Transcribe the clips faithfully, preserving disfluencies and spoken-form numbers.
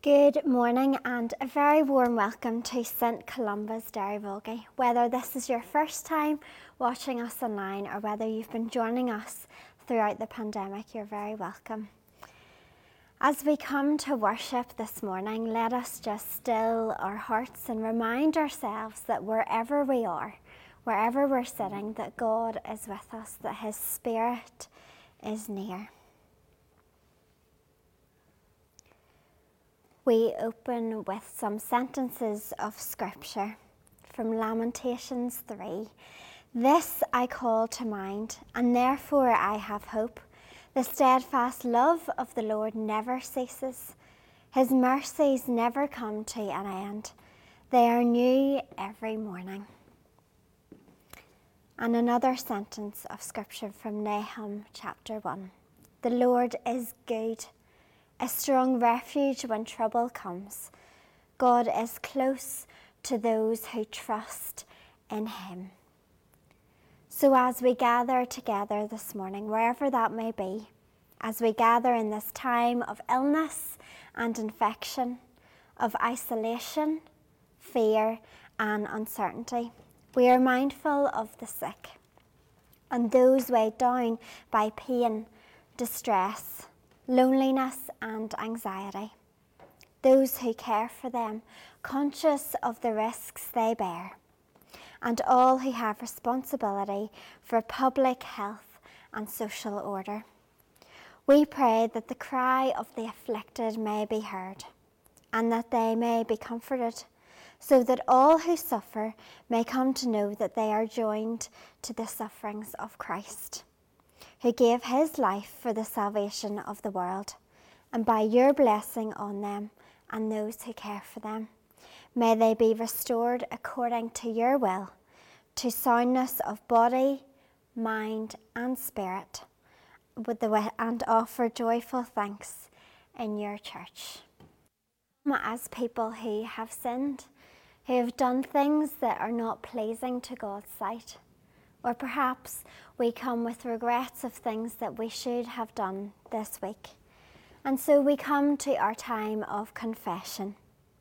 Good morning and a very warm welcome to Saint Columba's Derryvolgie. Whether this is your first time watching us online or whether you've been joining us throughout the pandemic, you're very welcome. As we come to worship this morning, let us just still our hearts and remind ourselves that wherever we are, wherever we're sitting, that God is with us, that His Spirit is near. We open with some sentences of Scripture from Lamentations three. This I call to mind, and therefore I have hope. The steadfast love of the Lord never ceases. His mercies never come to an end. They are new every morning. And another sentence of Scripture from Nahum chapter one. The Lord is good, a strong refuge when trouble comes. God is close to those who trust in Him. So as we gather together this morning, wherever that may be, as we gather in this time of illness and infection, of isolation, fear and uncertainty, we are mindful of the sick and those weighed down by pain, distress, loneliness and anxiety, those who care for them, conscious of the risks they bear, and all who have responsibility for public health and social order. We pray that the cry of the afflicted may be heard, and that they may be comforted, so that all who suffer may come to know that they are joined to the sufferings of Christ, who gave His life for the salvation of the world, and by your blessing on them and those who care for them, may they be restored according to your will, to soundness of body, mind and spirit, with the, and offer joyful thanks in your church. As people who have sinned, who have done things that are not pleasing to God's sight, or perhaps we come with regrets of things that we should have done this week. And so we come to our time of confession.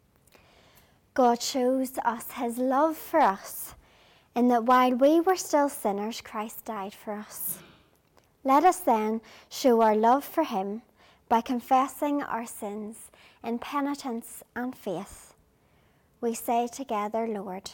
God shows us His love for us in that while we were still sinners, Christ died for us. Let us then show our love for Him by confessing our sins in penitence and faith. We say together, Lord,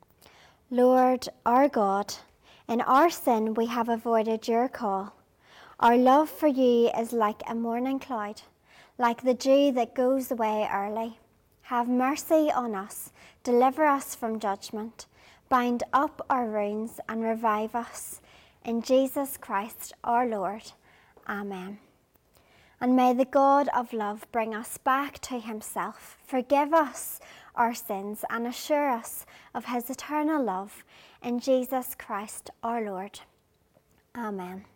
Lord, our God, in our sin we have avoided your call. Our love for you is like a morning cloud, like the dew that goes away early. Have mercy on us, deliver us from judgment, bind up our wounds and revive us. In Jesus Christ our Lord. Amen. And may the God of love bring us back to Himself, forgive us our sins and assure us of His eternal love in Jesus Christ our Lord. Amen.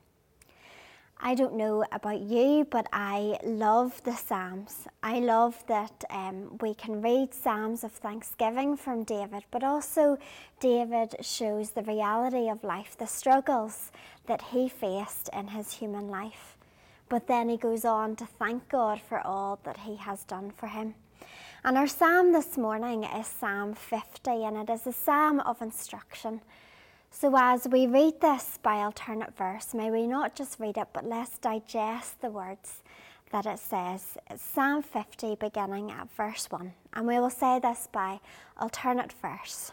I don't know about you, but I love the Psalms. I love that um, we can read Psalms of thanksgiving from David, but also David shows the reality of life, the struggles that he faced in his human life. But then he goes on to thank God for all that He has done for him. And our psalm this morning is Psalm fifty, and it is a psalm of instruction. So as we read this by alternate verse, may we not just read it, but let's digest the words that it says. It's Psalm fifty, beginning at verse one, and we will say this by alternate verse.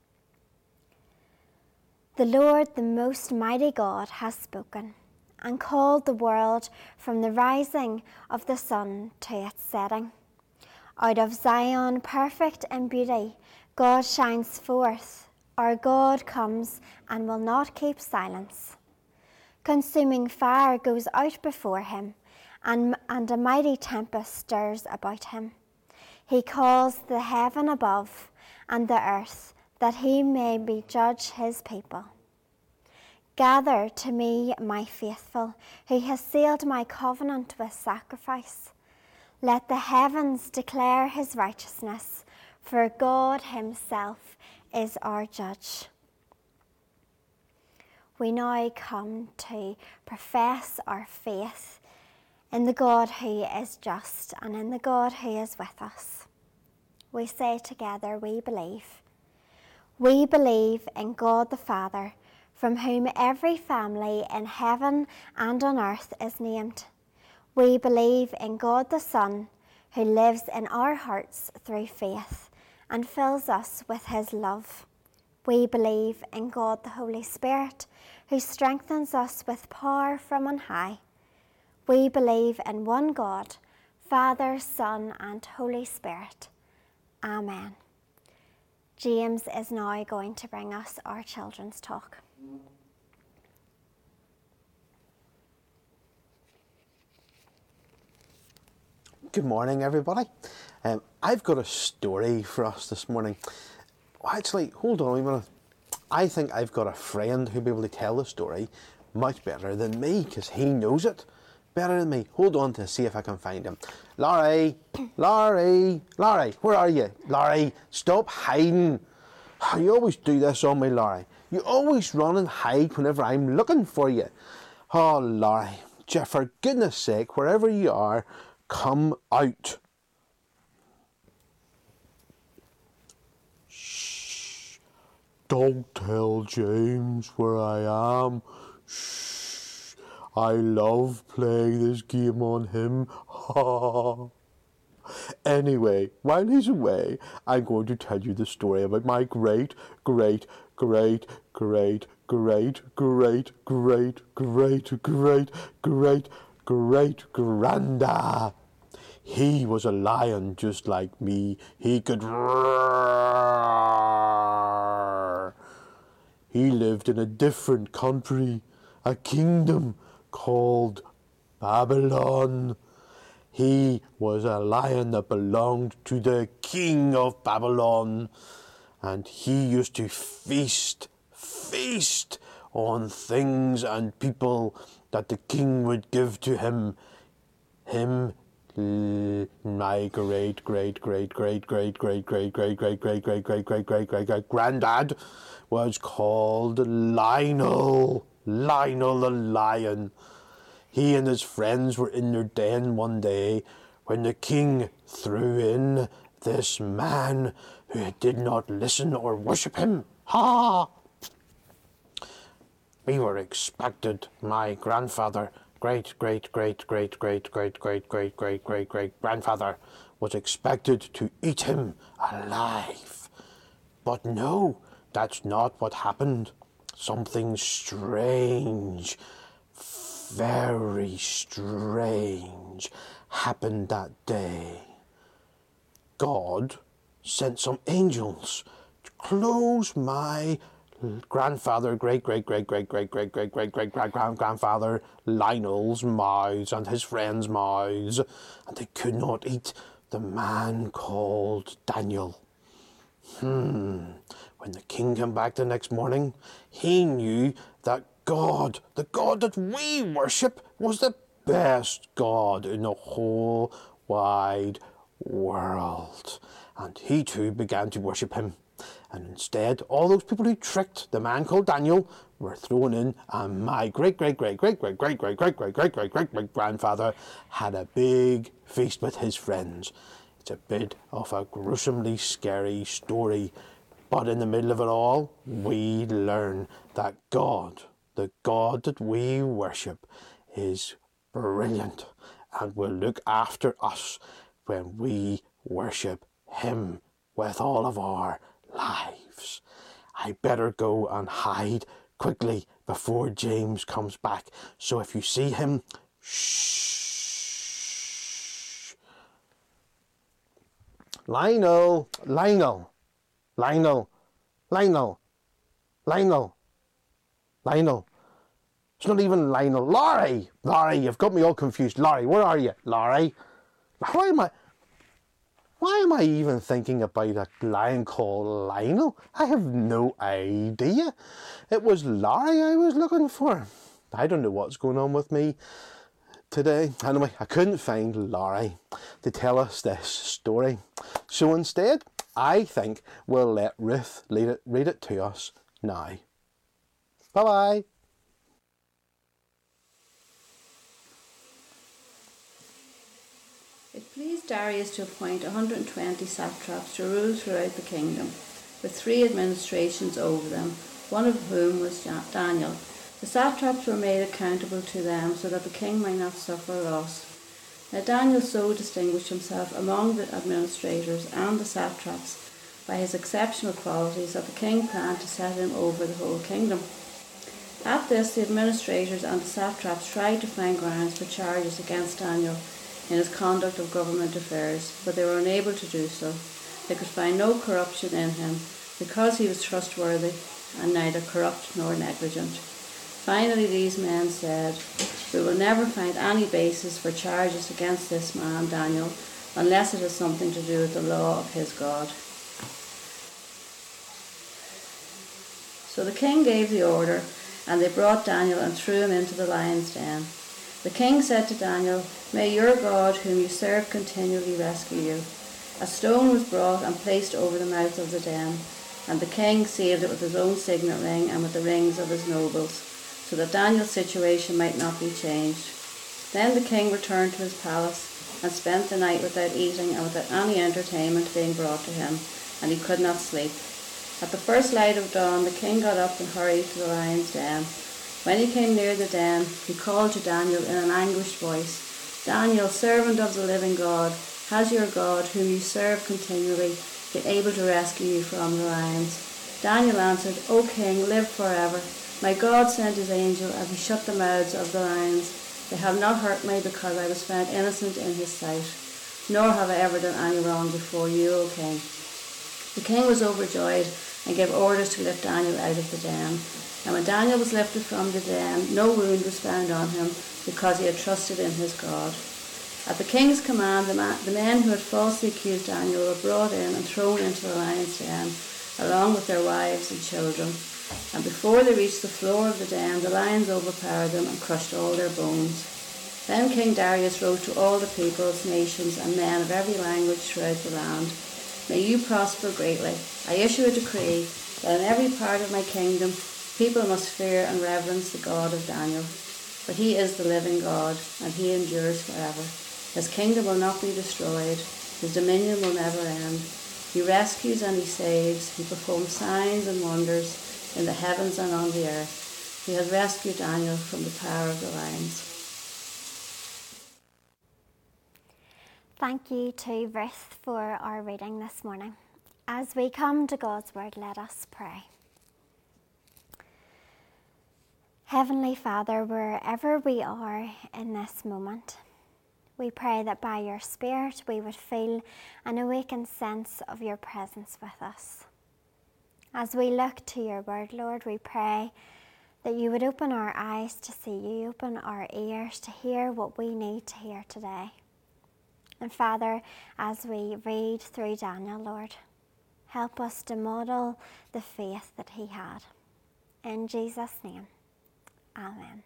The Lord, the most mighty God, has spoken, and called the world from the rising of the sun to its setting. Out of Zion, perfect in beauty, God shines forth. Our God comes and will not keep silence. Consuming fire goes out before Him, and, and a mighty tempest stirs about Him. He calls the heaven above and the earth, that He may be judge His people. Gather to me, my faithful, who has sealed my covenant with sacrifice. Let the heavens declare His righteousness, for God Himself is our judge. We now come to profess our faith in the God who is just and in the God who is with us. We say together, we believe. We believe in God the Father, from whom every family in heaven and on earth is named. We believe in God the Son, who lives in our hearts through faith and fills us with his love. We believe in God the Holy Spirit, who strengthens us with power from on high. We believe in one God, Father, Son, and Holy Spirit. Amen. James is now going to bring us our children's talk. Good morning, everybody. Um, I've got a story for us this morning. Actually, hold on a minute. I think I've got a friend who'll be able to tell the story much better than me, because he knows it better than me. Hold on to see if I can find him. Laurie, Laurie, Laurie, where are you? Laurie, stop hiding. You always do this on me, Laurie. You always run and hide whenever I'm looking for you. Oh, Laurie, for goodness sake, wherever you are, come out. Shh. Don't tell James where I am. Shh. I love playing this game on him. Anyway, while he's away, I'm going to tell you the story about my great, great, great, great, great, great, great, great, great, great, great granda. He was a lion just like me. He could roar. He lived in a different country, a kingdom called Babylon. He was a lion that belonged to the king of Babylon, and he used to feast, feast on things and people that the king would give to him. Him, my great, great, great, great, great, great, great, great, great, great, great, great, great, great, great, great granddad was called Lionel. Lionel the lion. He and his friends were in their den one day when the king threw in this man who did not listen or worship him. Ha! We were expected, my grandfather, great, great, great, great, great, great, great, great, great, great, great grandfather was expected to eat him alive. But no, that's not what happened. Something strange, very strange, happened that day. God sent some angels to close my grandfather, great, great, great, great, great, great, great, great, great, great, grand grandfather Lionel's mouths and his friends' mouths, and they could not eat the man called Daniel. Hmm. When the king came back the next morning, he knew that God, the God that we worship, was the best God in the whole wide world. And he too began to worship him. And instead, all those people who tricked the man called Daniel were thrown in, and my great, great, great, great, great, great, great, great, great, great, great, great, great grandfather had a big feast with his friends. It's a bit of a gruesomely scary story, but in the middle of it all, we learn that God, the God that we worship, is brilliant and will look after us when we worship him with all of our lives. I better go and hide quickly before James comes back. So if you see him, shh. Lionel, Lionel, Lionel, Lionel, Lionel, Lionel. It's not even Lionel. Laurie, Laurie, you've got me all confused. Laurie, where are you? Laurie, why am I... Why am I even thinking about a lion called Lionel? I have no idea. It was Laurie I was looking for. I don't know what's going on with me today. Anyway, I couldn't find Laurie to tell us this story. So instead, I think we'll let Ruth read it, read it to us now. Bye-bye. It pleased Darius to appoint one hundred twenty satraps to rule throughout the kingdom, with three administrations over them, one of whom was Daniel. The satraps were made accountable to them so that the king might not suffer loss. Now Daniel so distinguished himself among the administrators and the satraps by his exceptional qualities that the king planned to set him over the whole kingdom. At this, the administrators and the satraps tried to find grounds for charges against Daniel in his conduct of government affairs, but they were unable to do so. They could find no corruption in him, because he was trustworthy and neither corrupt nor negligent. Finally, these men said, "We will never find any basis for charges against this man, Daniel, unless it has something to do with the law of his God." So the king gave the order, and they brought Daniel and threw him into the lion's den. The king said to Daniel, "May your God, whom you serve, continually rescue you." A stone was brought and placed over the mouth of the den, and the king sealed it with his own signet ring and with the rings of his nobles, so that Daniel's situation might not be changed. Then the king returned to his palace and spent the night without eating and without any entertainment being brought to him, and he could not sleep. At the first light of dawn, the king got up and hurried to the lion's den. When he came near the den, he called to Daniel in an anguished voice, "Daniel, servant of the living God, has your God, whom you serve continually, been able to rescue you from the lions?" Daniel answered, "O king, live forever. My God sent his angel, and he shut the mouths of the lions. They have not hurt me, because I was found innocent in his sight. Nor have I ever done any wrong before you, O king." The king was overjoyed and gave orders to lift Daniel out of the den. And when Daniel was lifted from the den, no wound was found on him, because he had trusted in his God. At the king's command, the, man, the men who had falsely accused Daniel were brought in and thrown into the lion's den, along with their wives and children. And before they reached the floor of the den, the lions overpowered them and crushed all their bones. Then King Darius wrote to all the peoples, nations, and men of every language throughout the land, "May you prosper greatly. I issue a decree that in every part of my kingdom people must fear and reverence the God of Daniel, for he is the living God, and he endures forever. His kingdom will not be destroyed. His dominion will never end. He rescues and he saves. He performs signs and wonders in the heavens and on the earth. He has rescued Daniel from the power of the lions." Thank you to Ruth for our reading this morning. As we come to God's word, let us pray. Heavenly Father, wherever we are in this moment, we pray that by your Spirit we would feel an awakened sense of your presence with us. As we look to your word, Lord, we pray that you would open our eyes to see you, open our ears to hear what we need to hear today. And Father, as we read through Daniel, Lord, help us to model the faith that he had. In Jesus' name, amen.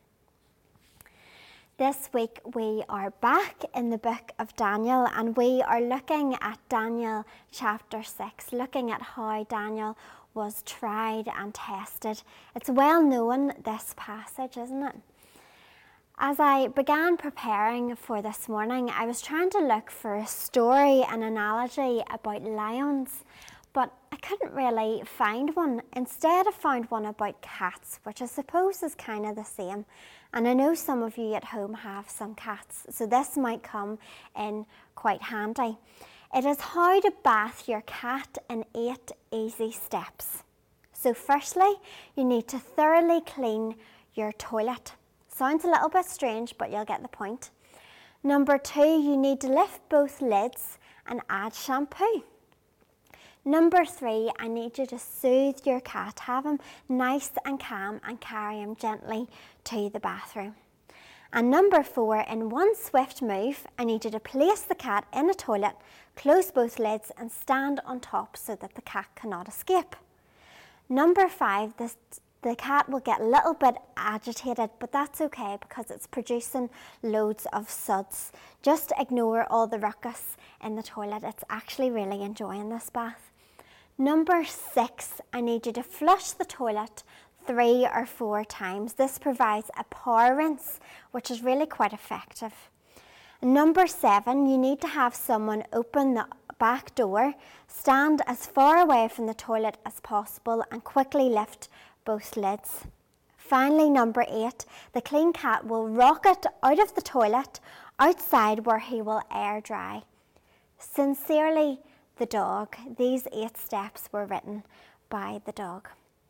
This week we are back in the book of Daniel, and we are looking at Daniel chapter six, looking at how Daniel was tried and tested. It's well known, this passage, isn't it? As I began preparing for this morning, I was trying to look for a story, an analogy about lions, but I couldn't really find one. Instead, I found one about cats, which I suppose is kind of the same. And I know some of you at home have some cats, so this might come in quite handy. It is how to bath your cat in eight easy steps. So firstly, you need to thoroughly clean your toilet. Sounds a little bit strange, but you'll get the point. Number two, you need to lift both lids and add shampoo. Number three, I need you to soothe your cat, have him nice and calm and carry him gently to the bathroom. And number four, in one swift move, I need you to place the cat in a toilet, close both lids and stand on top so that the cat cannot escape. Number five, this The cat will get a little bit agitated, but that's okay because it's producing loads of suds. Just ignore all the ruckus in the toilet. It's actually really enjoying this bath. Number six, I need you to flush the toilet three or four times. This provides a power rinse, which is really quite effective. Number seven, you need to have someone open the back door, stand as far away from the toilet as possible, and quickly lift both lids. Finally, number eight, the clean cat will rocket out of the toilet outside where he will air dry. Sincerely, the dog. These eight steps were written by the dog.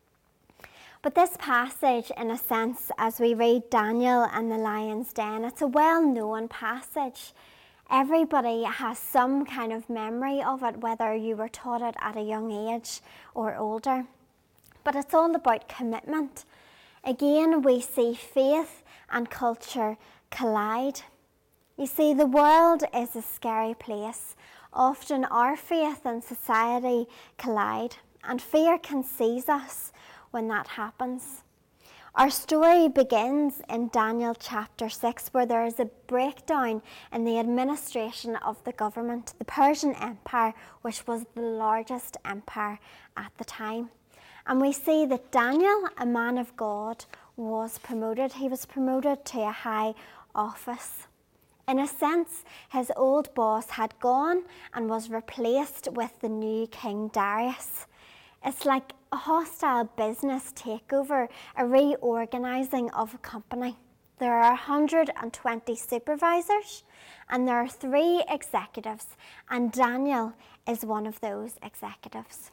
But this passage, in a sense, as we read Daniel and the lion's den, it's a well-known passage. Everybody has some kind of memory of it, whether you were taught it at a young age or older. But it's all about commitment. Again, we see faith and culture collide. You see, the world is a scary place. Often our faith and society collide, and fear can seize us when that happens. Our story begins in Daniel chapter six, where there is a breakdown in the administration of the government, the Persian Empire, which was the largest empire at the time. And we see that Daniel, a man of God, was promoted. He was promoted to a high office. In a sense, his old boss had gone and was replaced with the new King Darius. It's like a hostile business takeover, a reorganising of a company. There are one hundred twenty supervisors and there are three executives, and Daniel is one of those executives.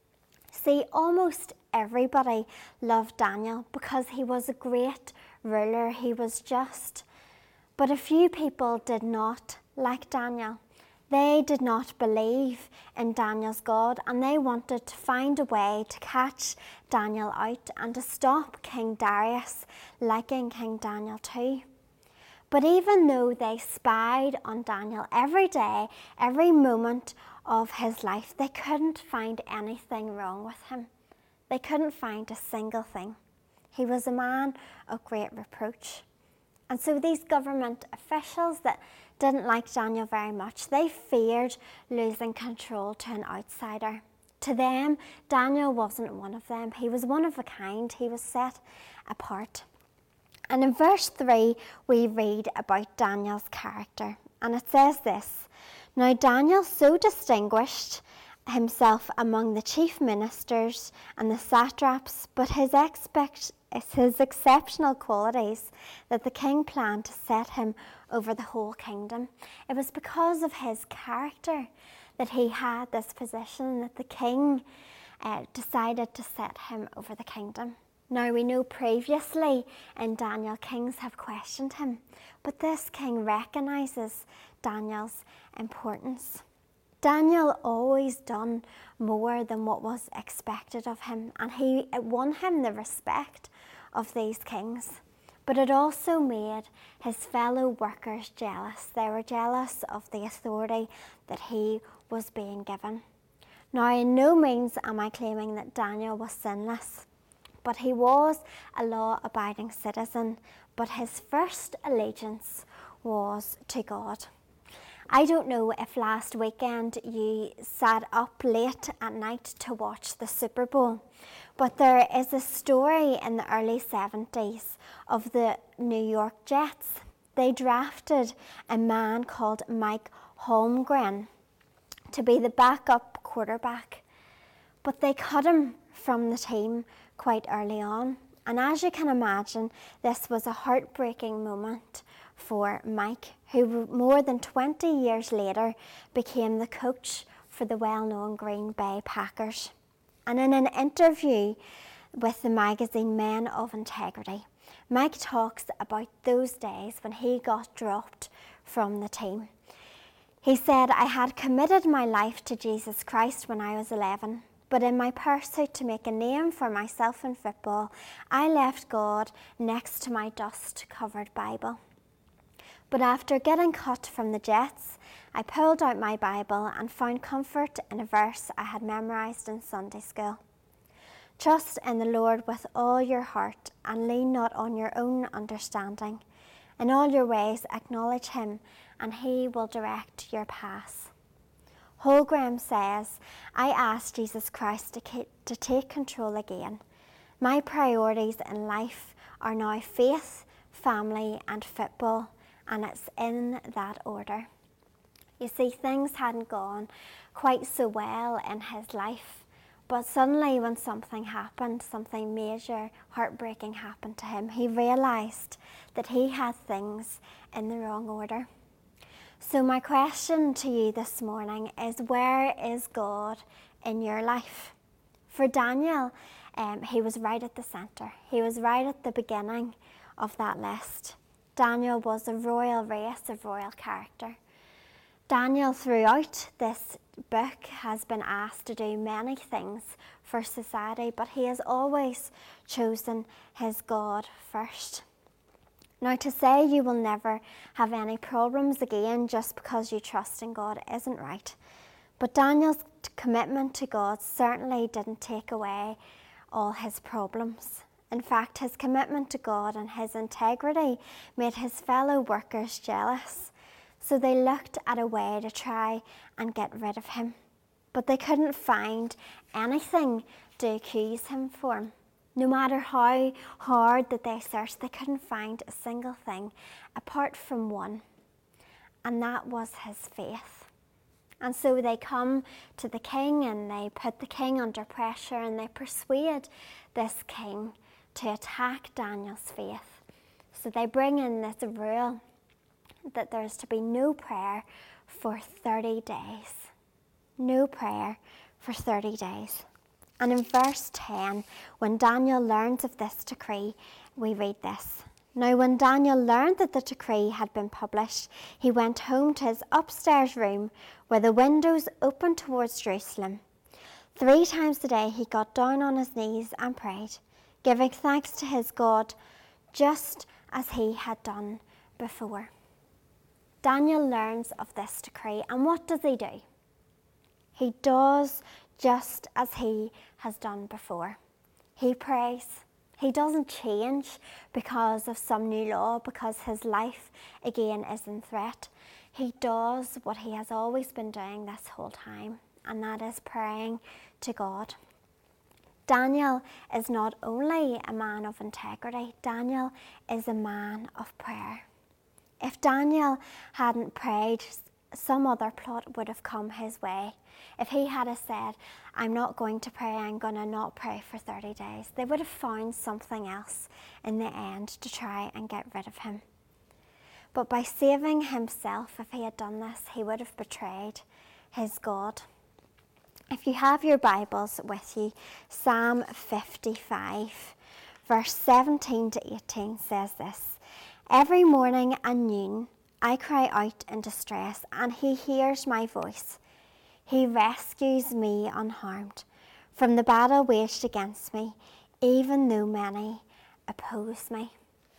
See, almost everybody loved Daniel because he was a great ruler, he was just. But a few people did not like Daniel. They did not believe in Daniel's God, and they wanted to find a way to catch Daniel out and to stop King Darius liking King Daniel too. But even though they spied on Daniel every day, every moment of his life, they couldn't find anything wrong with him. They couldn't find a single thing. He was a man of great reproach. And so these government officials that didn't like Daniel very much, they feared losing control to an outsider. To them, Daniel wasn't one of them. He was one of a kind. He was set apart. And in verse three, we read about Daniel's character. And it says this: "Now Daniel so distinguished himself among the chief ministers and the satraps, but his expect It's his exceptional qualities that the king planned to set him over the whole kingdom. It was because of his character that he had this position, that the king uh, decided to set him over the kingdom. Now we know previously in Daniel, kings have questioned him, but this king recognises Daniel's importance. Daniel always done more than what was expected of him, and he it won him the respect of these kings. But it also made his fellow workers jealous. They were jealous of the authority that he was being given. Now, in no means am I claiming that Daniel was sinless, but he was a law-abiding citizen, but his first allegiance was to God. I don't know if last weekend you sat up late at night to watch the Super Bowl, but there is a story in the early seventies of the New York Jets. They drafted a man called Mike Holmgren to be the backup quarterback, but they cut him from the team quite early on. And as you can imagine, this was a heartbreaking moment for Mike, who more than twenty years later became the coach for the well-known Green Bay Packers. And in an interview with the magazine Men of Integrity, Mike talks about those days when he got dropped from the team. He said, "I had committed my life to Jesus Christ when I was eleven. But in my pursuit to make a name for myself in football, I left God next to my dust-covered Bible. But after getting cut from the Jets, I pulled out my Bible and found comfort in a verse I had memorised in Sunday school. Trust in the Lord with all your heart and lean not on your own understanding. In all your ways acknowledge him and he will direct your paths." Holmgren says, "I asked Jesus Christ to, keep, to take control again. My priorities in life are now faith, family and football, and it's in that order. You see, things hadn't gone quite so well in his life, but suddenly when something happened, something major, heartbreaking happened to him, he realised that he had things in the wrong order. So my question to you this morning is, where is God in your life? For Daniel, um, he was right at the centre. He was right at the beginning of that list. Daniel was a royal race of royal character. Daniel, throughout this book, has been asked to do many things for society, but he has always chosen his God first. Now, to say you will never have any problems again just because you trust in God isn't right. But Daniel's commitment to God certainly didn't take away all his problems. In fact, his commitment to God and his integrity made his fellow workers jealous. So they looked at a way to try and get rid of him. But they couldn't find anything to accuse him for. No matter how hard that they searched, they couldn't find a single thing apart from one, and that was his faith. And so they come to the king and they put the king under pressure and they persuade this king to attack Daniel's faith. So they bring in this rule that there's to be no prayer for thirty days. No prayer for thirty days. And in verse ten, when Daniel learns of this decree, we read this. Now when Daniel learned that the decree had been published, he went home to his upstairs room where the windows opened towards Jerusalem. Three times a day he got down on his knees and prayed, giving thanks to his God, just as he had done before. Daniel learns of this decree, and what does he do? He does just as he has done before. He prays. He doesn't change because of some new law, because his life again is in threat. He does what he has always been doing this whole time, and that is praying to God. Daniel is not only a man of integrity, Daniel is a man of prayer. If Daniel hadn't prayed, some other plot would have come his way. If he had said, I'm not going to pray, I'm going to not pray for thirty days, they would have found something else in the end to try and get rid of him. But by saving himself, if he had done this, he would have betrayed his God. If you have your Bibles with you, Psalm fifty-five, verse seventeen to eighteen says this, Every morning and noon I cry out in distress, and he hears my voice. He rescues me unharmed from the battle waged against me, even though many oppose me.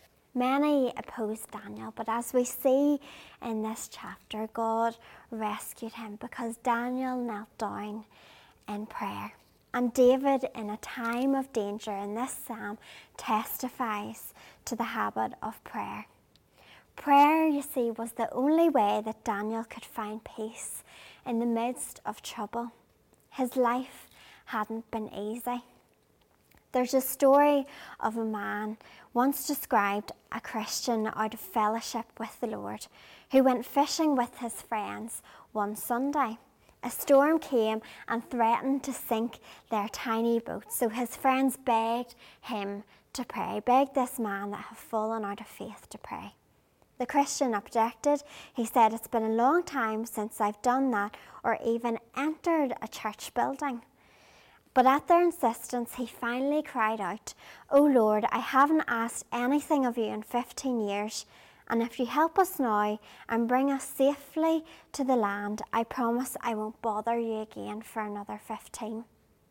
Many opposed Daniel, but as we see in this chapter, God rescued him because Daniel knelt down in prayer. And David, in a time of danger in this psalm, testifies to the habit of prayer. Prayer, you see, was the only way that Daniel could find peace in the midst of trouble. His life hadn't been easy. There's a story of a man once described a Christian out of fellowship with the Lord who went fishing with his friends one Sunday. A storm came and threatened to sink their tiny boat, so his friends begged him to pray, begged this man that had fallen out of faith to pray. The Christian objected. He said, it's been a long time since I've done that or even entered a church building. But at their insistence, he finally cried out, "Oh Lord, I haven't asked anything of you in fifteen years, and if you help us now and bring us safely to the land, I promise I won't bother you again for another fifteen.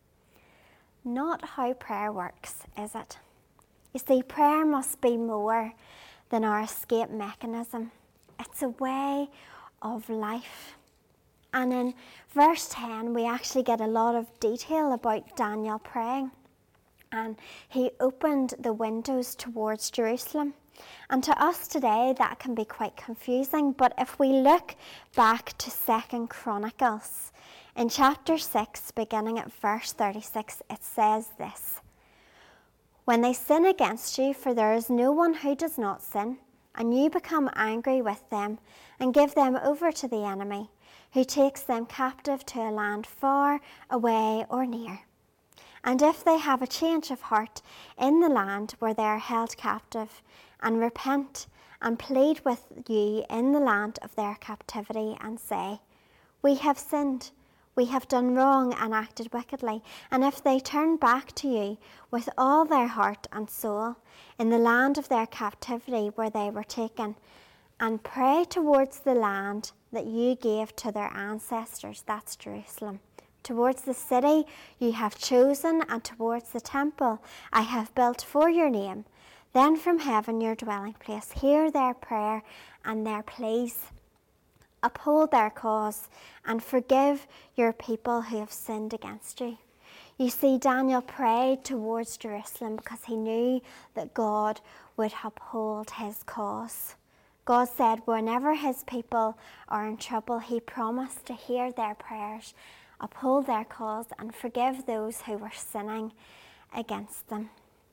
Not how prayer works, is it? You see, prayer must be more than our escape mechanism. It's a way of life. And in verse ten, we actually get a lot of detail about Daniel praying. And he opened the windows towards Jerusalem. And to us today, that can be quite confusing. But if we look back to Second Chronicles, in chapter six, beginning at verse thirty-six, it says this, "When they sin against you, for there is no one who does not sin, and you become angry with them and give them over to the enemy, who takes them captive to a land far away or near. And if they have a change of heart in the land where they are held captive, and repent and plead with you in the land of their captivity, and say, we have sinned, we have done wrong and acted wickedly, and if they turn back to you with all their heart and soul in the land of their captivity where they were taken, and pray towards the land that you gave to their ancestors, that's Jerusalem, towards the city you have chosen, and towards the temple I have built for your name, then from heaven, your dwelling place, hear their prayer and their pleas. Uphold their cause and forgive your people who have sinned against you. You see, Daniel prayed towards Jerusalem because he knew that God would uphold his cause. God said whenever his people are in trouble, he promised to hear their prayers, uphold their cause, and forgive those who were sinning against them.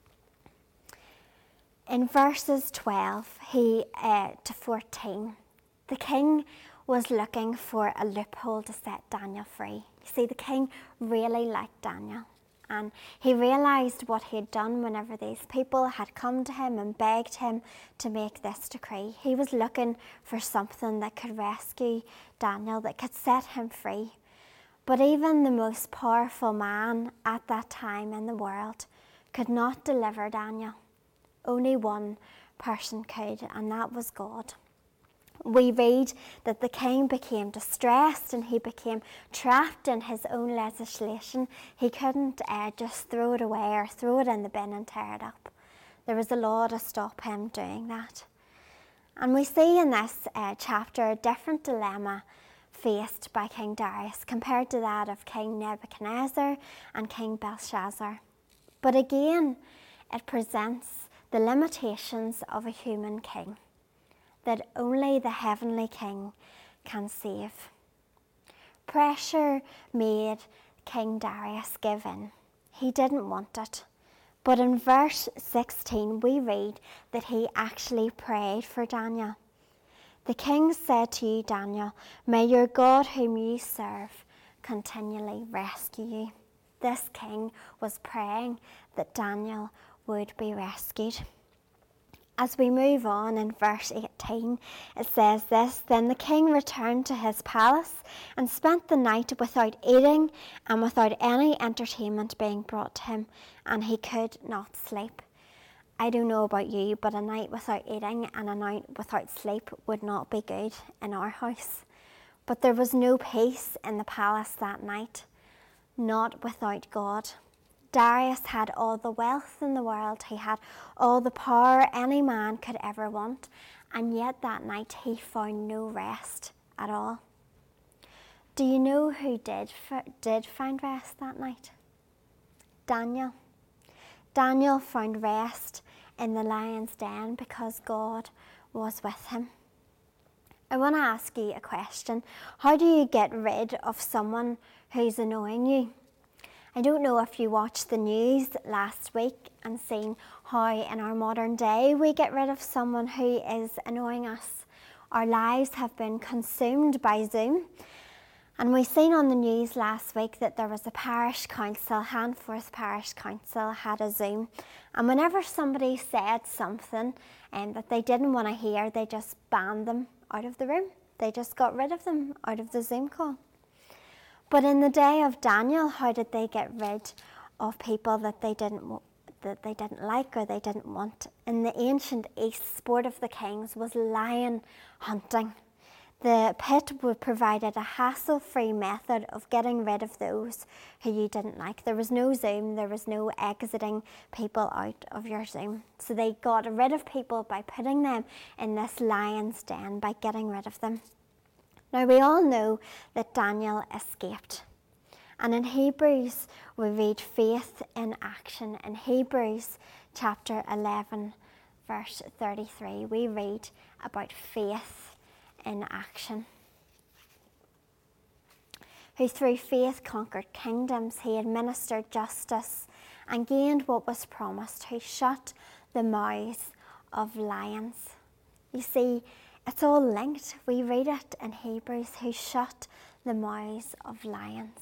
In verses twelve he, uh, to fourteen, the king was looking for a loophole to set Daniel free. You see, the king really liked Daniel, and he realised what he had done whenever these people had come to him and begged him to make this decree. He was looking for something that could rescue Daniel, that could set him free. But even the most powerful man at that time in the world could not deliver Daniel. Only one person could, and that was God. We read that the king became distressed and he became trapped in his own legislation. He couldn't uh, just throw it away or throw it in the bin and tear it up. There was a law to stop him doing that. And we see in this uh, chapter a different dilemma faced by King Darius compared to that of King Nebuchadnezzar and King Belshazzar. But again, it presents the limitations of a human king, that only the heavenly king can save. Pressure made King Darius give in. He didn't want it. But in verse sixteen we read that he actually prayed for Daniel. The king said to you, Daniel, may your God whom you serve continually rescue you. This king was praying that Daniel would be rescued. As we move on in verse eighteen, it says this, then the king returned to his palace and spent the night without eating and without any entertainment being brought to him, and he could not sleep. I don't know about you, but a night without eating and a night without sleep would not be good in our house. But there was no peace in the palace that night, not without God. Darius had all the wealth in the world. He had all the power any man could ever want, and yet that night he found no rest at all. Do you know who did, did find rest that night? Daniel. Daniel found rest in the lion's den because God was with him. I want to ask you a question. How do you get rid of someone who's annoying you? I don't know if you watched the news last week and seen how in our modern day we get rid of someone who is annoying us. Our lives have been consumed by Zoom. And we seen on the news last week that there was a parish council, Hanforth Parish Council had a Zoom. And whenever somebody said something um, that they didn't want to hear, they just banned them out of the room. They just got rid of them out of the Zoom call. But in the day of Daniel, how did they get rid of people that they didn't that they didn't like or they didn't want? In the ancient East, sport of the kings was lion hunting. The pit would provided a hassle-free method of getting rid of those who you didn't like. There was no Zoom, there was no exiting people out of your Zoom. So they got rid of people by putting them in this lion's den, by getting rid of them. Now we all know that Daniel escaped. And in Hebrews we read faith in action. In Hebrews chapter eleven verse thirty-three we read about faith in action. Who through faith conquered kingdoms, he administered justice and gained what was promised, who shut the mouths of lions. You see, it's all linked. We read it in Hebrews, who shut the mouths of lions.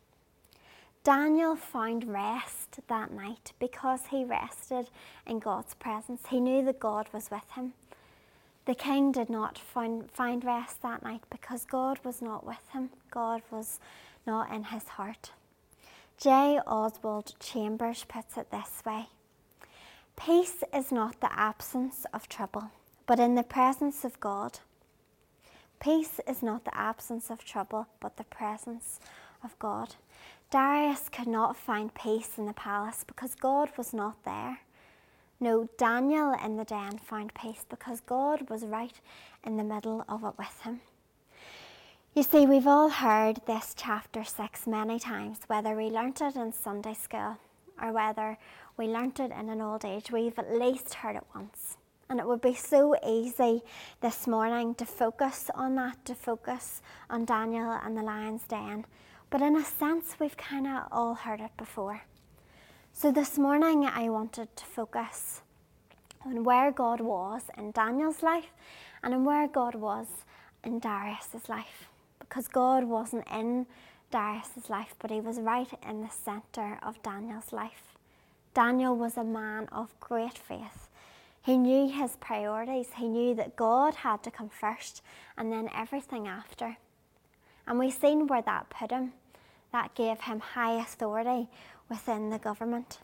Daniel found rest that night because he rested in God's presence. He knew that God was with him. The king did not find, find rest that night because God was not with him. God was not in his heart. J. Oswald Chambers puts it this way: peace is not the absence of trouble, but in the presence of God. Peace is not the absence of trouble, but the presence of God. Darius could not find peace in the palace because God was not there. No, Daniel in the den found peace because God was right in the middle of it with him. You see, we've all heard this chapter six many times, whether we learnt it in Sunday school or whether we learnt it in an old age. We've at least heard it once. And it would be so easy this morning to focus on that, to focus on Daniel and the lion's den. But in a sense, we've kind of all heard it before. So this morning, I wanted to focus on where God was in Daniel's life and on where God was in Darius's life. Because God wasn't in Darius's life, but he was right in the centre of Daniel's life. Daniel was a man of great faith. He knew his priorities. He knew that God had to come first and then everything after. And we've seen where that put him. That gave him high authority within the government.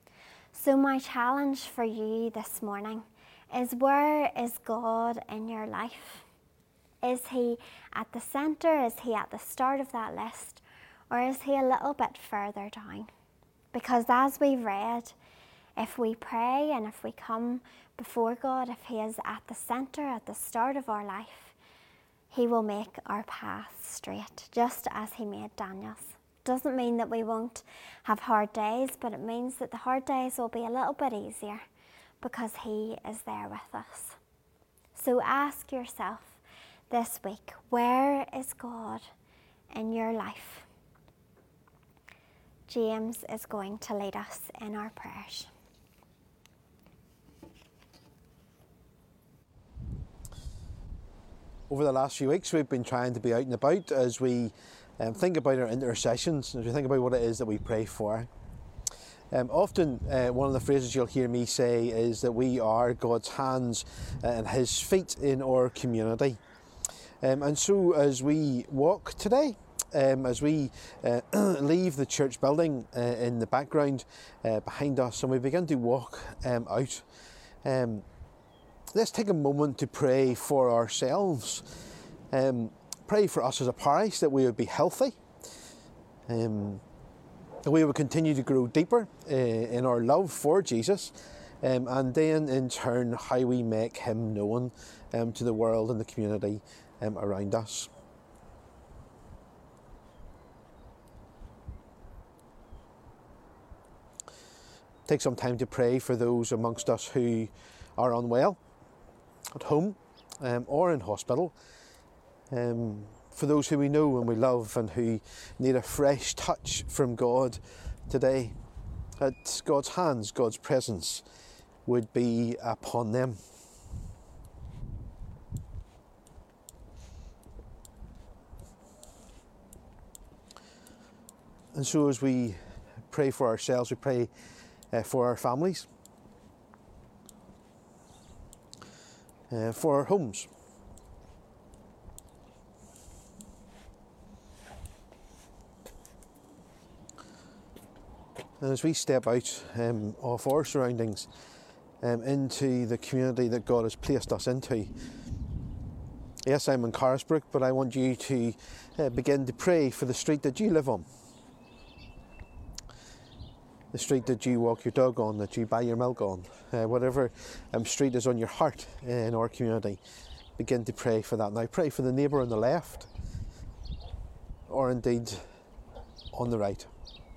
So my challenge for you this morning is, where is God in your life? Is he at the centre? Is he at the start of that list? Or is he a little bit further down? Because as we've read, if we pray and if we come before God, if he is at the centre, at the start of our life, he will make our path straight, just as he made Daniel's. Doesn't mean that we won't have hard days, but it means that the hard days will be a little bit easier because he is there with us. So ask yourself this week, where is God in your life? James is going to lead us in our prayers. Over the last few weeks, we've been trying to be out and about as we um, think about our intercessions, as we think about what it is that we pray for. Um, often, uh, one of the phrases you'll hear me say is that we are God's hands and his feet in our community. Um, and so as we walk today, um, as we uh, leave the church building uh, in the background uh, behind us and we begin to walk um, out, um, let's take a moment to pray for ourselves. Um, pray for us as a parish that we would be healthy, um, that we would continue to grow deeper uh, in our love for Jesus, um, and then in turn how we make him known um, to the world and the community um, around us. Take some time to pray for those amongst us who are unwell, at home um, or in hospital, um, for those who we know and we love and who need a fresh touch from God today, that God's hands, God's presence would be upon them. And so as we pray for ourselves, we pray uh, for our families, uh, for our homes, and as we step out um, of our surroundings um, into the community that God has placed us into. Yes, I'm in Carisbrook, but I want you to uh, begin to pray for the street that you live on, the street that you walk your dog on, that you buy your milk on, uh, whatever um, street is on your heart in our community, begin to pray for that. Now pray for the neighbour on the left, or indeed on the right.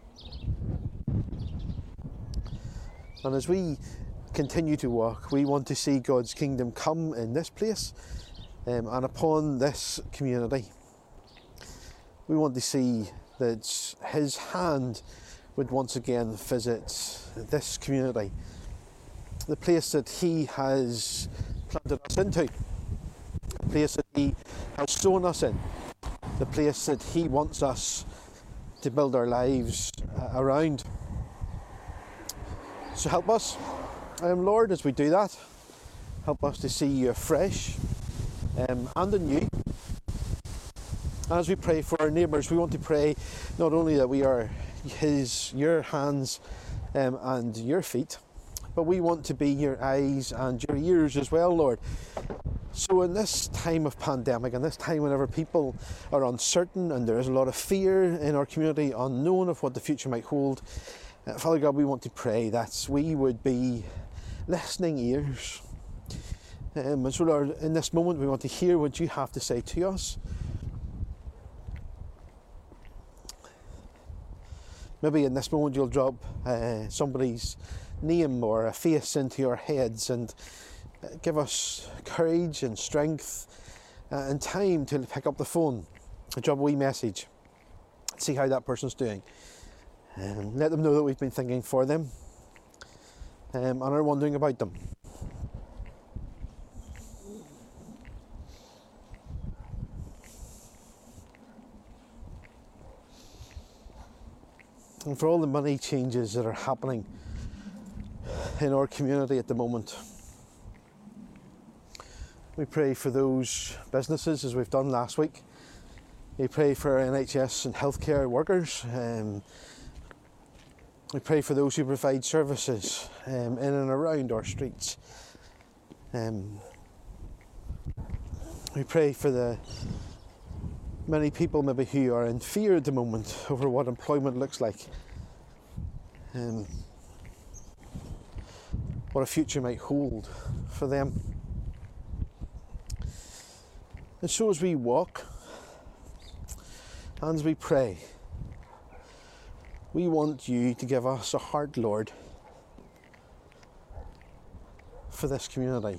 And as we continue to walk, we want to see God's kingdom come in this place um, and upon this community. We want to see that his hand would once again visit this community, the place that he has planted us into. place that He has sown us in, the place that He wants us to build our lives uh, around. So help us, um, Lord, as we do that. Help us to see You afresh um, and anew. As we pray for our neighbours, we want to pray not only that we are His, Your hands um, and Your feet, but we want to be Your eyes and Your ears as well, Lord. So in this time of pandemic, and this time whenever people are uncertain and there is a lot of fear in our community, unknown of what the future might hold, uh, Father God, we want to pray that we would be listening ears. Um, and so Lord, in this moment we want to hear what You have to say to us. Maybe in this moment You'll drop uh, somebody's name or a face into our heads and uh, give us courage and strength uh, and time to pick up the phone and drop a wee message, see how that person's doing, and let them know that we've been thinking for them um, and are wondering about them. And for all the money changes that are happening in our community at the moment, we pray for those businesses as we've done last week. We pray for N H S and healthcare workers. Um, we pray for those who provide services um, in and around our streets. Um, we pray for the many people maybe who are in fear at the moment over what employment looks like, um, what a future might hold for them. And so as we walk and as we pray, we want You to give us a heart, Lord, for this community,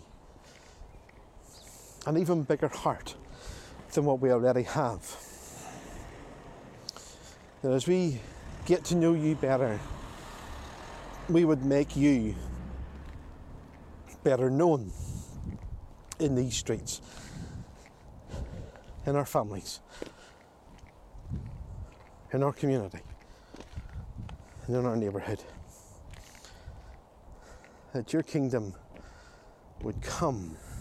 an even bigger heart than what we already have. That as we get to know You better, we would make You better known in these streets, in our families, in our community, and in our neighbourhood. That Your kingdom would come